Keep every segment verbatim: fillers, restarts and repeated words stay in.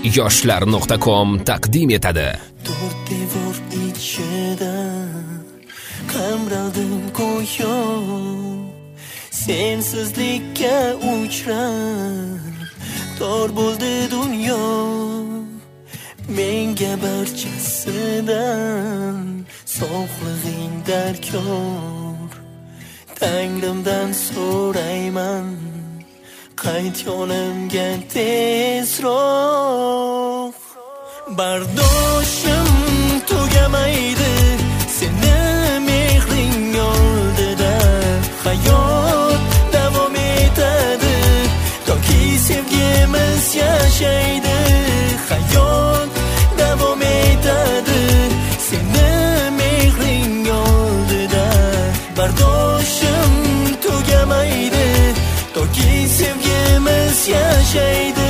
yoshlar nuqta com taqdim etadi. To'rt devor ichida qamraldim go'yo, sensizlikka uchrab tor bo'ldi dunyo. Menga barchasidan sog'lig'ing darkor, Tangrimdan so'rayman, qayt yonimga tezroq. Bardoshim tugamaydi seni mehring oldida, hayot davom etadi toki sevgimiz yashaydi. Hayot davom etadi seni mehring oldida, bardoshim tugamaydi toki sevgimiz yashaydi.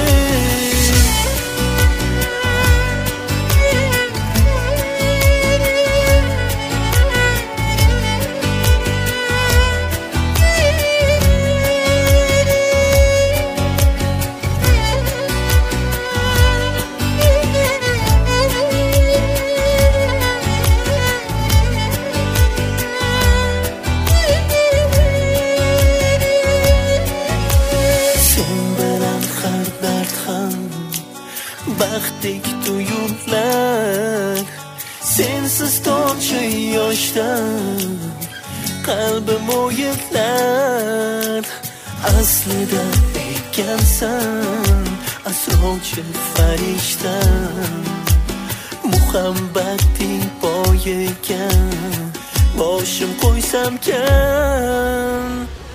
Baxtdek tuyular, sensiz tomchi yoshdan qalbim o'yitlar. Aslida ekansan asrovchi farishtam, muhabbating poyiga boshim qo'ysamkan.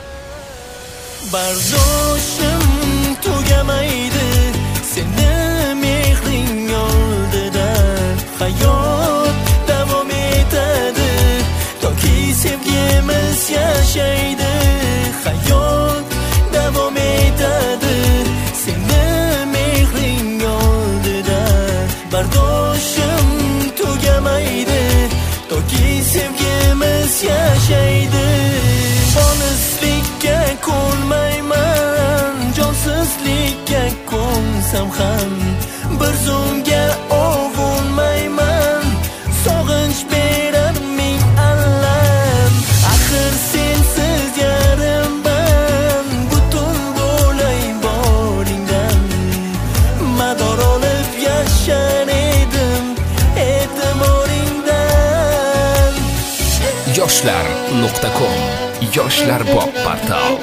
Bardoshim tugamaydi seni mehring oldida, hayot davom etadi toki sevgimiz yashaydi. Hayot davom etadi seni mehring oldida, bardoshim tugamaydi toki sevgimiz yashaydi. Olislikka ko'nmayman, jonsizlikka ko'nsam ham bir zumga ovunmayman. Sog'inch berar ming alam, axir sensiz yarimman. Butun bo'lay boringdan, mador olib yashar edim e'tiboringdan. yoshlar nuqta com yoshlar bop portal.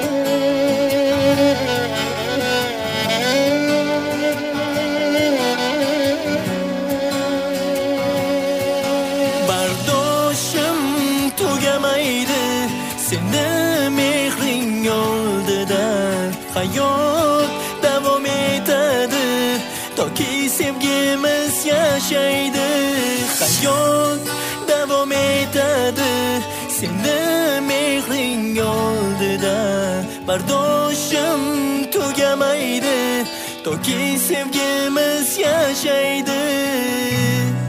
Bardoshim tugamaydi seni mehring oldida, hayot davom etadi toki sevgimiz yashaydi. Hayot davom etadi seni mehring oldida, bardoshim tugamaydi toki sevgimiz yashaydi.